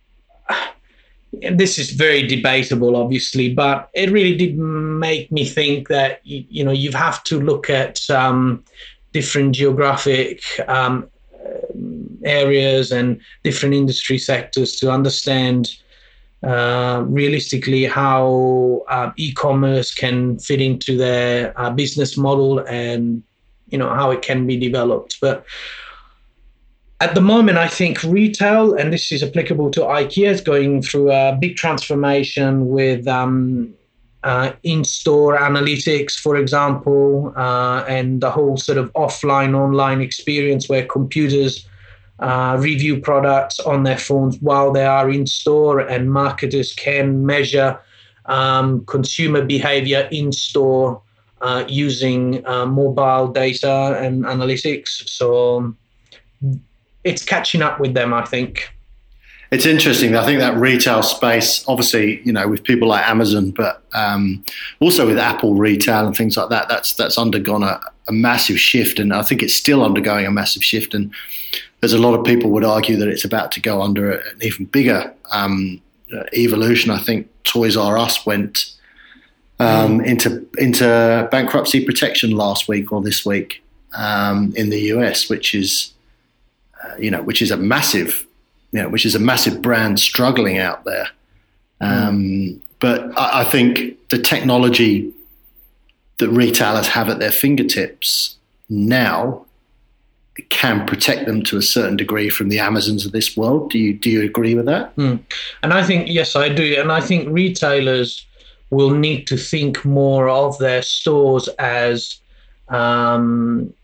this is very debatable, obviously, but it really did make me think that, you, you know, you have to look at um, different geographic um, areas and different industry sectors to understand Uh, realistically how uh, e-commerce can fit into their uh, business model, and you know how it can be developed. But at the moment, I think retail, and this is applicable to IKEA, is going through a big transformation with um, uh, in-store analytics, for example, uh, and the whole sort of offline-online experience where computers Uh, review products on their phones while they are in store, and marketers can measure um, consumer behavior in store uh, using uh, mobile data and analytics. So it's catching up with them, I think. It's interesting. I think that retail space, obviously, you know, with people like Amazon, but um, also with Apple retail and things like that, that's that's undergone a, a massive shift, and I think it's still undergoing a massive shift. And there's a lot of people would argue that it's about to go under an even bigger um, evolution. I think Toys R Us went um, mm. into into bankruptcy protection last week or this week um, in the U S, which is uh, you know which is a massive you know which is a massive brand struggling out there. Um, mm. But I, I think the technology that retailers have at their fingertips now can protect them to a certain degree from the Amazons of this world. Do you do you agree with that? Mm. And I think, yes, I do. And I think retailers will need to think more of their stores as um,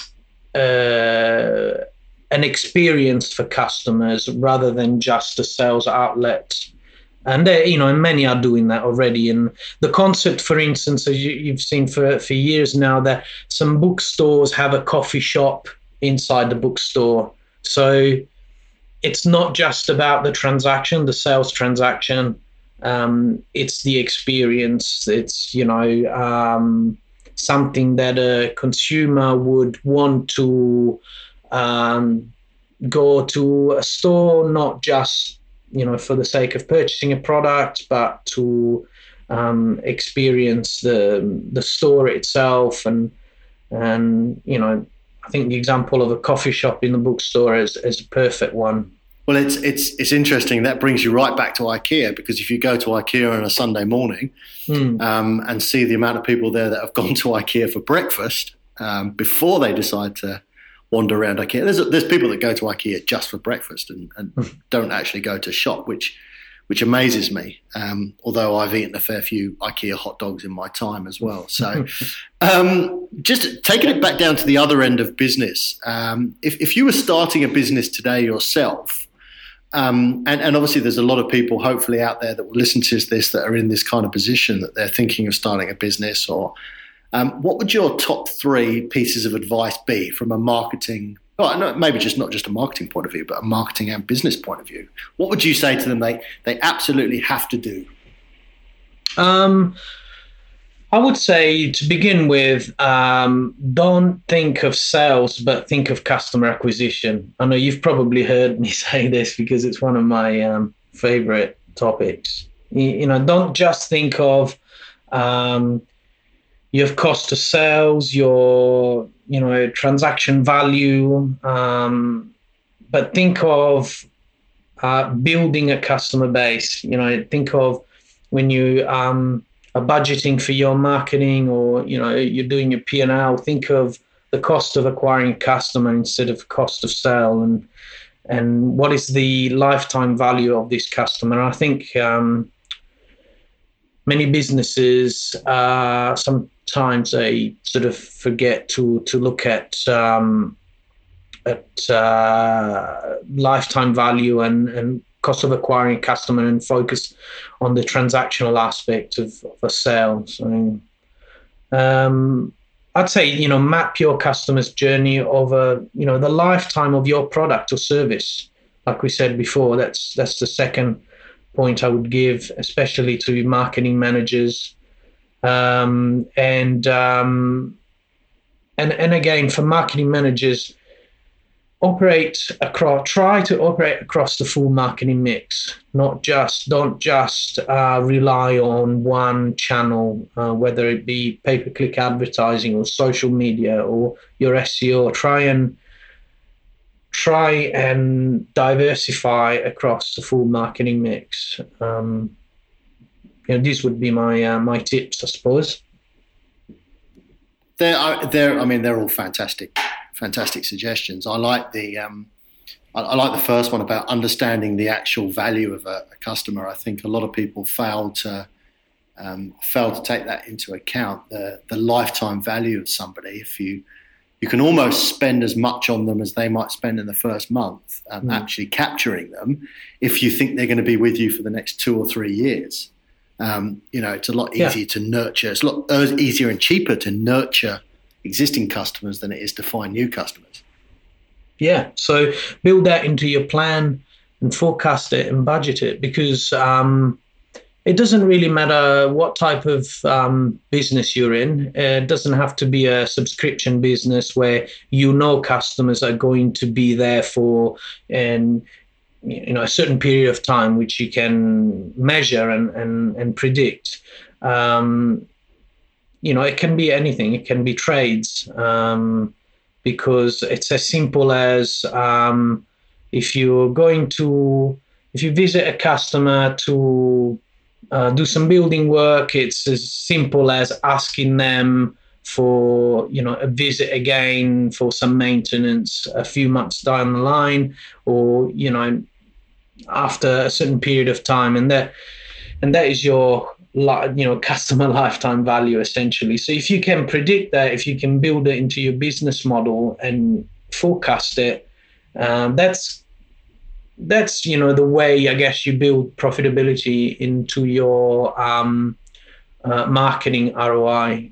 uh, an experience for customers rather than just a sales outlet. And, they, you know, and many are doing that already. And the concept, for instance, as you, you've seen for, for years now, that some bookstores have a coffee shop inside the bookstore. So it's not just about the transaction, the sales transaction. Um, it's the experience. It's, you know, um, something that a consumer would want to um, go to a store, not just, you know, for the sake of purchasing a product, but to um, experience the the store itself. And, and you know, I think the example of a coffee shop in the bookstore is, is a perfect one. Well, it's it's it's interesting. That brings you right back to IKEA, because if you go to IKEA on a Sunday morning mm. um, and see the amount of people there that have gone to IKEA for breakfast um, before they decide to wander around IKEA, there's there's people that go to IKEA just for breakfast and, and mm. don't actually go to shop, which which amazes me. Um, although I've eaten a fair few IKEA hot dogs in my time as well. So um, just taking it back down to the other end of business, um, if, if you were starting a business today yourself, um, and, and obviously there's a lot of people hopefully out there that will listen to this that are in this kind of position, that they're thinking of starting a business or Um, what would your top three pieces of advice be from a marketing, well, no, maybe just not just a marketing point of view, but a marketing and business point of view? What would you say to them they, they absolutely have to do? Um, I would say, to begin with, um, don't think of sales, but think of customer acquisition. I know you've probably heard me say this because it's one of my um, favorite topics. You, you know, don't just think of um, your cost of sales, your, you know, transaction value, um, but think of uh, building a customer base. You know, think of when you um, are budgeting for your marketing, or, you know, you're doing your P and L, think of the cost of acquiring a customer instead of cost of sale, and and what is the lifetime value of this customer. I think um, many businesses, uh, sometimes they sort of forget to to look at um, at uh, lifetime value and, and cost of acquiring a customer, and focus on the transactional aspect of, of a sale. So, um, I'd say, you know, map your customer's journey over, you know, the lifetime of your product or service. Like we said before, that's that's the second point I would give, especially to marketing managers. Um, and um, and and again, for marketing managers, operate across, try to operate across the full marketing mix, not just, don't just uh, rely on one channel, uh, whether it be pay-per-click advertising or social media or your S E O. Try and try and diversify across the full marketing mix. Um, you know, these would be my uh, my tips, I suppose. They're, they're, I mean, they're all fantastic. Fantastic suggestions. I like the um, I, I like the first one about understanding the actual value of a, a customer. I think a lot of people fail to um, fail to take that into account. The the lifetime value of somebody. If you you can almost spend as much on them as they might spend in the first month, um, mm. actually capturing them, if you think they're going to be with you for the next two or three years. Um, you know, it's a lot easier yeah. to nurture. It's a lot easier and cheaper to nurture existing customers than it is to find new customers. Yeah, so build that into your plan and forecast it and budget it, because um, it doesn't really matter what type of um, business you're in. It doesn't have to be a subscription business where you know customers are going to be there for and you know a certain period of time, which you can measure and and, and predict. Um, You know, it can be anything. It can be trades, um, because it's as simple as um, if you're going to, if you visit a customer to uh, do some building work, it's as simple as asking them for, you know, a visit again for some maintenance a few months down the line, or, you know, after a certain period of time. And that, and that is your, you know, customer lifetime value, essentially. So if you can predict that, if you can build it into your business model and forecast it, um, that's that's you know the way, I guess, you build profitability into your um, uh, marketing R O I.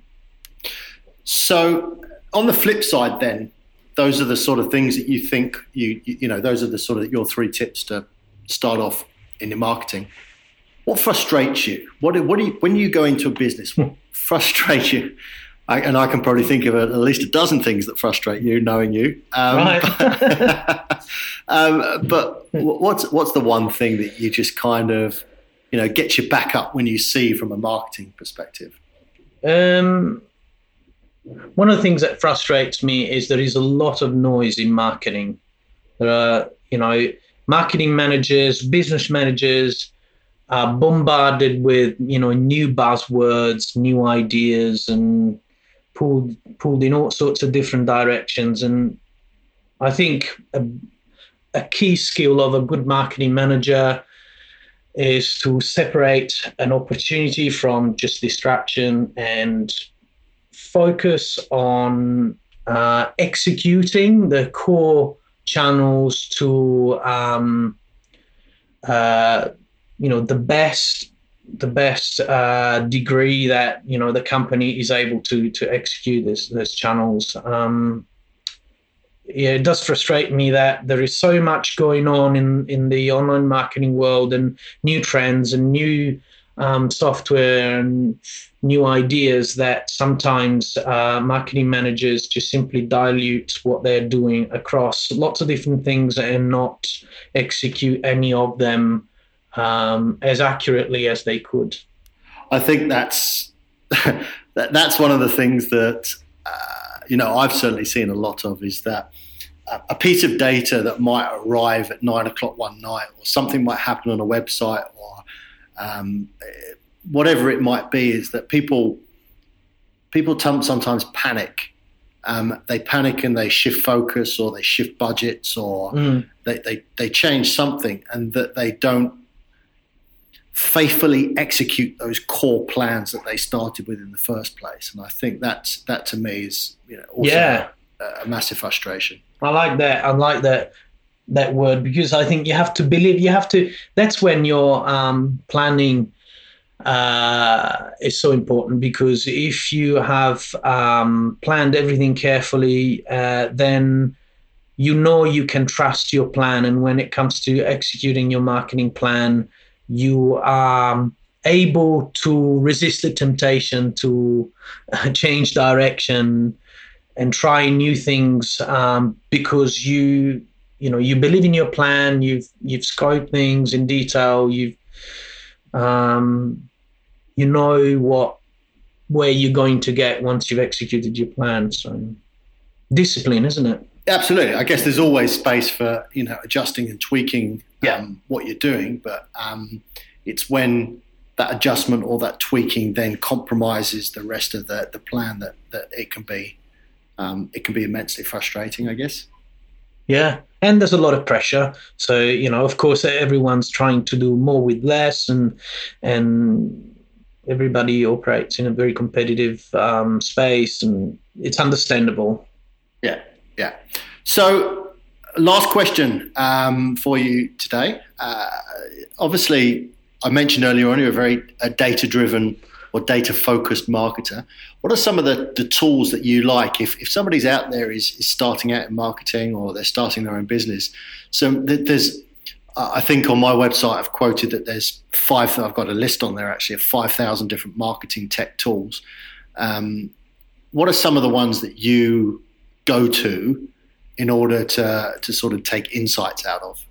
So on the flip side, then, those are the sort of things that you think you you, you know those are the sort of your three tips to start off in your marketing. What frustrates you? What, what do you, when you go into a business, what frustrates you? I, and I can probably think of at least a dozen things that frustrate you, knowing you. Um, right. but, um, but what's what's the one thing that you just kind of, you know, gets you back up when you see from a marketing perspective? Um, one of the things that frustrates me is there is a lot of noise in marketing. There are, you know, marketing managers, business managers, Uh, bombarded with, you know, new buzzwords, new ideas, and pulled pulled in all sorts of different directions. And I think a, a key skill of a good marketing manager is to separate an opportunity from just distraction and focus on uh, executing the core channels to um, uh, you know, the best the best uh, degree that you know the company is able to to execute this those channels. Um, yeah, it does frustrate me that there is so much going on in in the online marketing world, and new trends and new um, software and new ideas, that sometimes uh, marketing managers just simply dilute what they're doing across lots of different things and not execute any of them Um, as accurately as they could. I think that's that, that's one of the things that uh, you know I've certainly seen a lot of, is that a, a piece of data that might arrive at nine o'clock one night, or something might happen on a website, or um, whatever it might be, is that people people t- sometimes panic. Um, they panic and they shift focus, or they shift budgets, or mm. they, they they change something, and that they don't faithfully execute those core plans that they started with in the first place. And I think that's, that to me is, you know, also yeah. a, a massive frustration. I like that. I like that, that word, because I think you have to believe, you have to, that's when your um, planning uh, is so important, because if you have um, planned everything carefully, uh, then you know you can trust your plan. And when it comes to executing your marketing plan, you are able to resist the temptation to change direction and try new things, um, because you, you know, you believe in your plan. You've you've scoped things in detail. You've, um, you know what where you're going to get once you've executed your plan. So, discipline, isn't it? Absolutely. I guess there's always space for, you know, adjusting and tweaking yeah. um, what you're doing, but um, it's when that adjustment or that tweaking then compromises the rest of the, the plan that, that it can be um, it can be immensely frustrating, I guess. Yeah, and there's a lot of pressure. So, you know, of course, everyone's trying to do more with less, and and everybody operates in a very competitive um, space, and it's understandable. Yeah. Yeah. So, last question um, for you today. Uh, obviously, I mentioned earlier on you're a very a data-driven or data-focused marketer. What are some of the, the tools that you like if, if somebody's out there is, is starting out in marketing, or they're starting their own business? So there's, I think on my website I've quoted that there's five. I've got a list on there actually of five thousand different marketing tech tools. Um, what are some of the ones that you go to in order to to sort of take insights out of?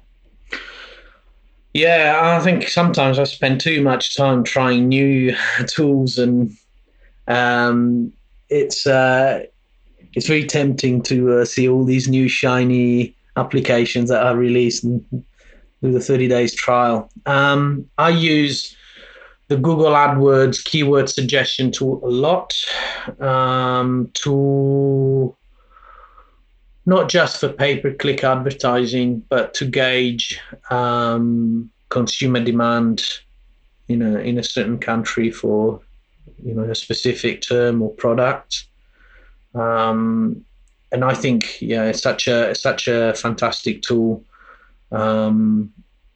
Yeah, I think sometimes I spend too much time trying new tools, and um, it's uh, it's very tempting to uh, see all these new shiny applications that are released and do the thirty days trial. Um, I use the Google AdWords keyword suggestion tool a lot um, to not just for pay-per-click advertising, but to gauge um, consumer demand in a in a certain country for, you know, a specific term or product. Um, and I think, yeah, it's such a it's such a fantastic tool. Um,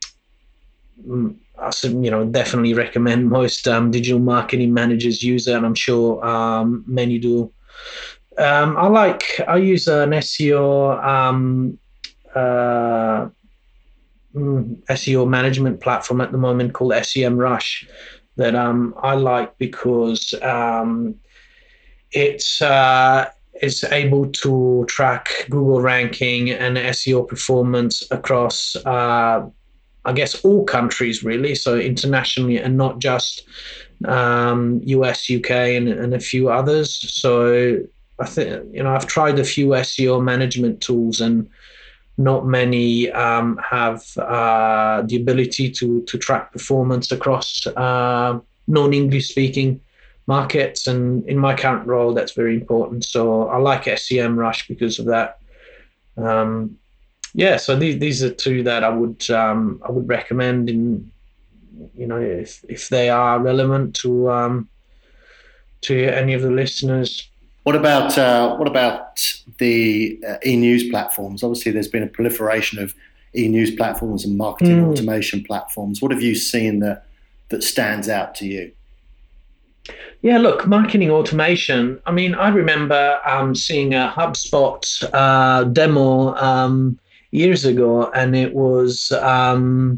I, you know, definitely recommend most um, digital marketing managers use it, and I'm sure um, many do. Um, I like, I use an S E O um, uh, S E O management platform at the moment called SEMrush that um, I like because um, it's uh, it's able to track Google ranking and S E O performance across, uh, I guess, all countries really, so internationally and not just um, U S, U K, and, and a few others. So I think, you know, I've tried a few S E O management tools, and not many um, have uh, the ability to to track performance across uh, non-English speaking markets. And in my current role, that's very important. So I like SEMrush because of that. Um, yeah, so these these are two that I would um, I would recommend in, you know, if if they are relevant to um, to any of the listeners. What about uh, what about the uh, e-news platforms? Obviously, there's been a proliferation of e-news platforms and marketing mm. automation platforms. What have you seen that that stands out to you? Yeah, look, marketing automation. I mean, I remember um, seeing a HubSpot uh, demo um, years ago, and it was um,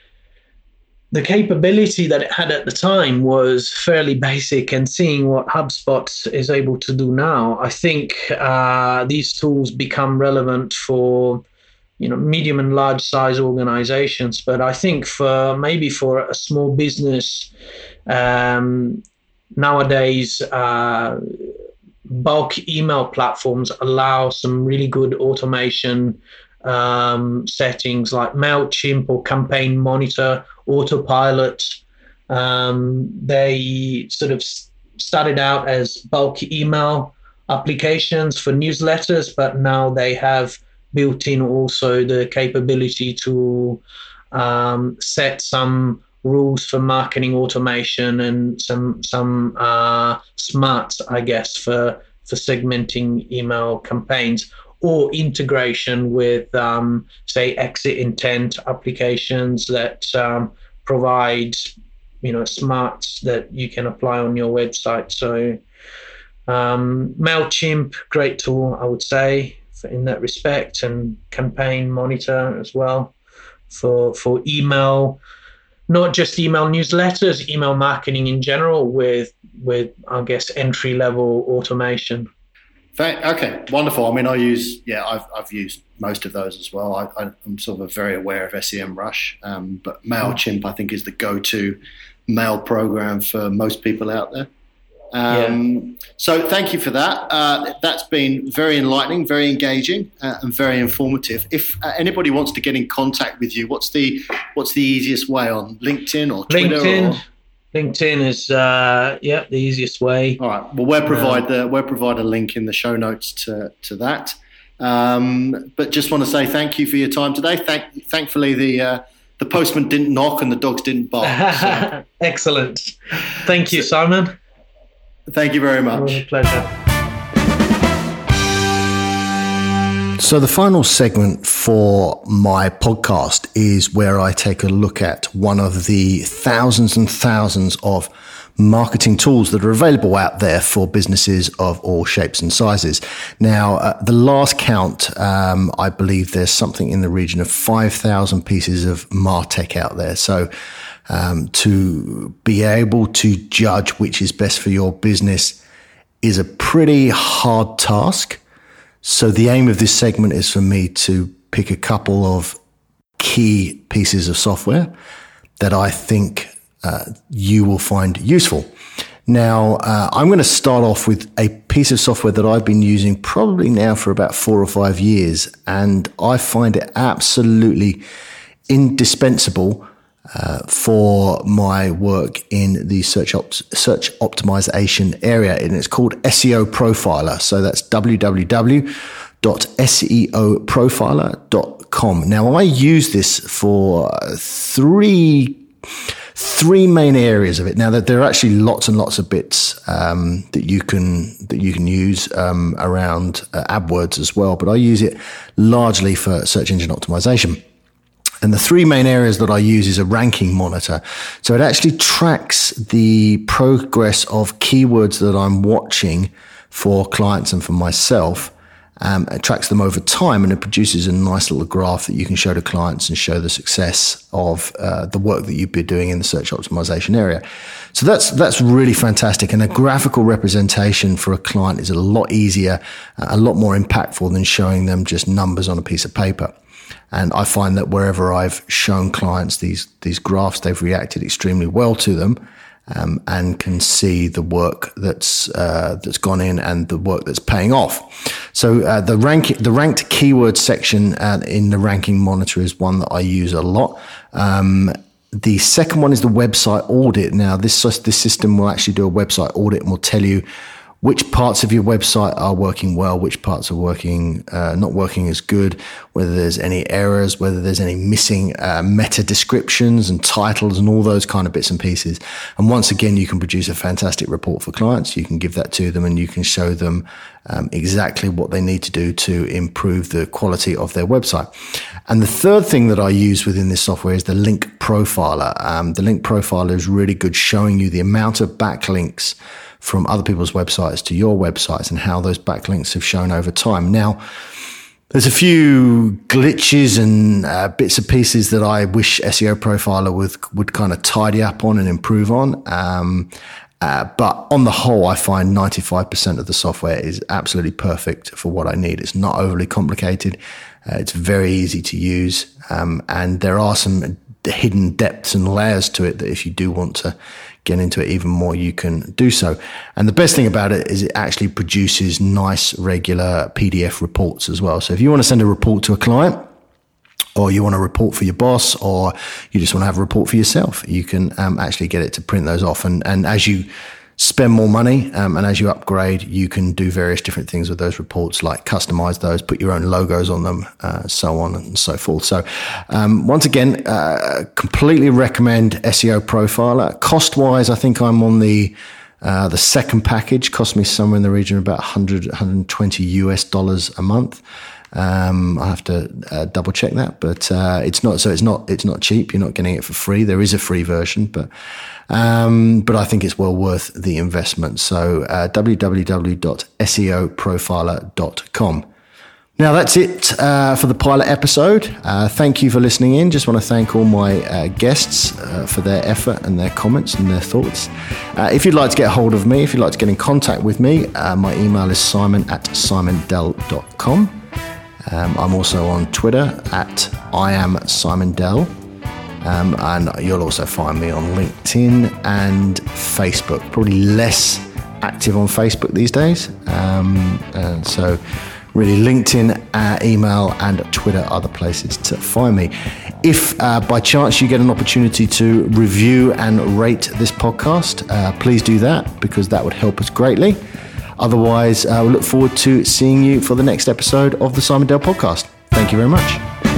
the capability that it had at the time was fairly basic. And seeing what HubSpot is able to do now, I think uh, these tools become relevant for, you know, medium and large size organizations. But I think for maybe for a small business, um, nowadays, uh, bulk email platforms allow some really good automation um, settings like MailChimp or Campaign Monitor, Autopilot. Um, they sort of started out as bulk email applications for newsletters, but now they have built in also the capability to um, set some rules for marketing automation and some some uh, smarts, I guess, for for segmenting email campaigns, or integration with, um, say, exit intent applications that um, provide, you know, smarts that you can apply on your website. So um, MailChimp, great tool, I would say, for, in that respect, and Campaign Monitor as well for for email. Not just email newsletters, email marketing in general with, with I guess, entry-level automation. Okay, wonderful. I mean, I use, yeah, I've, I've used most of those as well. I, I'm sort of very aware of SEMrush, um, but MailChimp, I think, is the go-to mail program for most people out there. Um, yeah. So thank you for that. Uh, that's been very enlightening, very engaging, uh, and very informative. If uh, anybody wants to get in contact with you, what's the what's the easiest way? On LinkedIn or Twitter? LinkedIn. Or? LinkedIn is uh, yeah the easiest way. All right. Well, we'll provide the we'll provide a link in the show notes to to that. Um, but just want to say thank you for your time today. Thank thankfully the uh, the postman didn't knock and the dogs didn't bark. So. Excellent. Thank you, Simon. Thank you very much. It was a pleasure. So the final segment for my podcast is where I take a look at one of the thousands and thousands of marketing tools that are available out there for businesses of all shapes and sizes. Now, uh, the last count, um, I believe there's something in the region of five thousand pieces of MarTech out there. So Um, to be able to judge which is best for your business is a pretty hard task. So the aim of this segment is for me to pick a couple of key pieces of software that I think uh, you will find useful. Now, uh, I'm going to start off with a piece of software that I've been using probably now for about four or five years, and I find it absolutely indispensable Uh, for my work in the search op- search optimization area, and it's called S E O Profiler. So that's w w w dot s e o profiler dot com. Now, I use this for three three main areas of it. Now, that there are actually lots and lots of bits um, that you can that you can use um, around uh, AdWords as well, but I use it largely for search engine optimization. And the three main areas that I use is a ranking monitor. So it actually tracks the progress of keywords that I'm watching for clients and for myself. Um, it tracks them over time, and it produces a nice little graph that you can show to clients and show the success of uh, the work that you've been doing in the search optimization area. So that's that's really fantastic. And a graphical representation for a client is a lot easier, a lot more impactful than showing them just numbers on a piece of paper. And I find that wherever I've shown clients these these graphs, they've reacted extremely well to them, um, and can see the work that's uh, that's gone in and the work that's paying off. So uh, the rank the ranked keyword section uh, in the ranking monitor is one that I use a lot. Um, the second one is the website audit. Now this this system will actually do a website audit and will tell you which parts of your website are working well, which parts are working uh, not working as good, whether there's any errors, whether there's any missing uh, meta descriptions and titles and all those kind of bits and pieces. And once again, you can produce a fantastic report for clients. You can give that to them and you can show them um, exactly what they need to do to improve the quality of their website. And the third thing that I use within this software is the link profiler. Um, the link profiler is really good, showing you the amount of backlinks from other people's websites to your websites and how those backlinks have shown over time. Now, there's a few glitches and uh, bits and pieces that I wish S E O Profiler would, would kind of tidy up on and improve on. Um, uh, but on the whole, I find ninety-five percent of the software is absolutely perfect for what I need. It's not overly complicated. Uh, it's very easy to use. Um, and there are some hidden depths and layers to it that if you do want to get into it even more, you can do so. And the best thing about it is it actually produces nice, regular P D F reports as well. So if you want to send a report to a client, or you want a report for your boss, or you just want to have a report for yourself, you can um, actually get it to print those off. And, and as you spend more money um, and as you upgrade, you can do various different things with those reports, like customize those, put your own logos on them, uh, so on and so forth. So um, once again, uh, completely recommend S E O Profiler. Cost-wise, I think I'm on the uh, the second package. Cost me somewhere in the region of about one hundred, one hundred twenty U S dollars a month. Um, I have to uh, double check that, but uh, it's not. So it's not. It's not cheap. You're not getting it for free. There is a free version, but um, but I think it's well worth the investment. So uh, w w w dot s e o profiler dot com. Now that's it uh, for the pilot episode. Uh, thank you for listening in. Just want to thank all my uh, guests uh, for their effort and their comments and their thoughts. Uh, if you'd like to get hold of me, if you'd like to get in contact with me, uh, my email is simon at simon dell dot com. Um, I'm also on Twitter at I am Simon Dell. Um, and you'll also find me on LinkedIn and Facebook. Probably less active on Facebook these days. Um, and so really LinkedIn, uh, email and Twitter are the places to find me. If uh, by chance you get an opportunity to review and rate this podcast, uh, please do that, because that would help us greatly. Otherwise, uh, we look forward to seeing you for the next episode of the Simon Dell Podcast. Thank you very much.